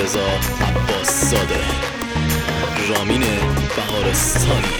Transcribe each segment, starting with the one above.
رضا عباس زاده، رامین بهارستانی.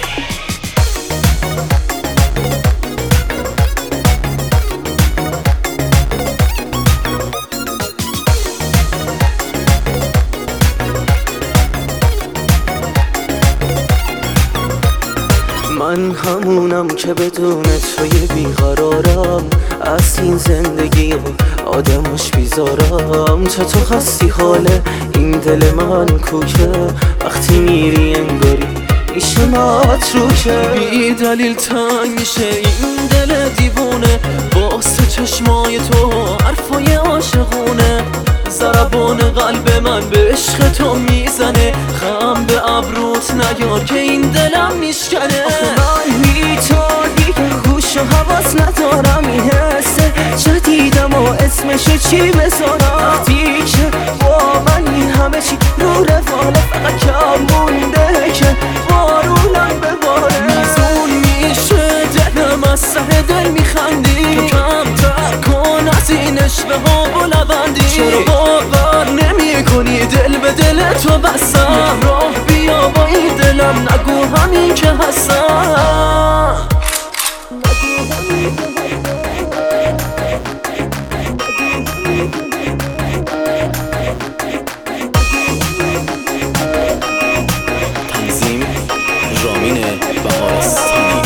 من همونم که بدون توی بیقرارم، از این زندگی و آدمش بیزارم. تو هستی حال این دل من کوکه، وقتی میری انگاری میشه متروکه. بی دلیل تنگ میشه این دل دیوونه، واسه چشمای تو حرفای عاشقونه. ضربان قلب من به عشق تو میزنه، خم به ابروت نیار که این دلم میشکنه. من بی تو دیگه هوش و حواس ندارم، این حسه جدیدم و اسمشو چی بذارم؟ وقتی که با من این همه چی رو رفاله، فقط کم مونده که بارونم بباره. میزون میشه دلم از سر دل میخندی، تو کمتر کن از این عشق ها و لبندی. چرا باور نمی کنی دل به دل تو بستم؟ راه بیا با این دلم نگو همین که هستم. تنظیم رامین بهارستانی.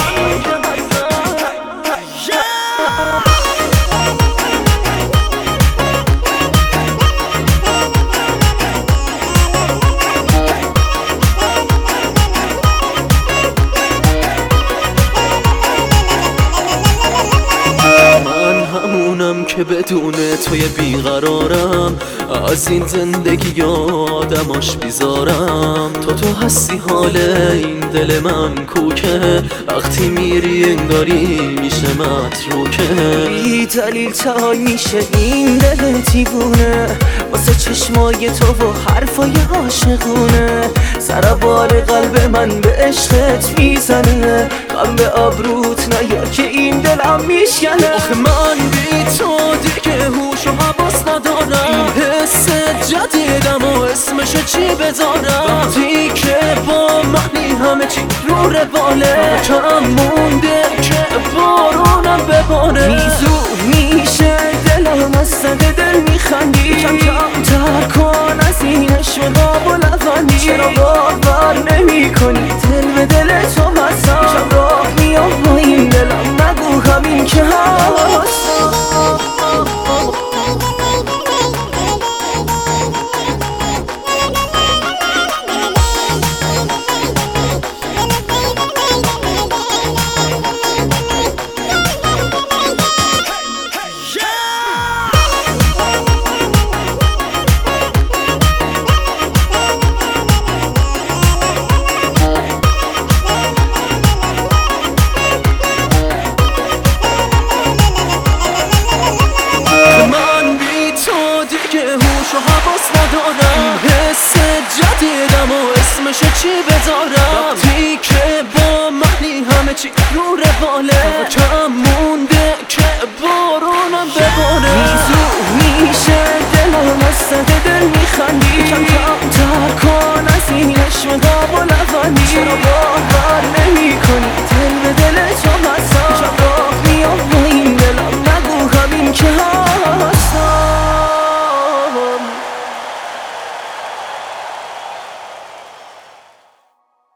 که بدون توی بیقرارم، از این زندگی آدماش بیزارم. تو هستی حال این دل من کوکه، وقتی میری انگاری میشه متروکه. بی دلیل تنگ میشه این دل دیوونه، واسه چشمای تو و حرفای عاشقونه. ضربان قلب من به عشقت میزنه، غم به ابروت نیار که این دلم میشکنه. آخه من بی تو دیگه هوش و حواس ندارم، این حس جدیدم و اسمشو چی بذارم؟ وقتی که با منی همه چی رو رواله، کم مونده که بارونم بباره. میزون میشه دلم از سر دل میخندی، کم کمتر کن از این عشق و لبندی. چرا باور نمی کنی دل به دل تو بستم؟ راه میام با این دلم نگو همین که هستم. هوش و حواس ندارم، حس جدیدم و اسمشو چی بذارم؟ وقتی که با منی همه چی رو رواله، کم مونده که بارونم بباره. میزون میشه دلم از سر دل میخندی، کم کمتر کن از این عشق و لبندی. چرا باور نمی کنی دل به دل تو بستم؟ راه میام با این دلم نگو همین که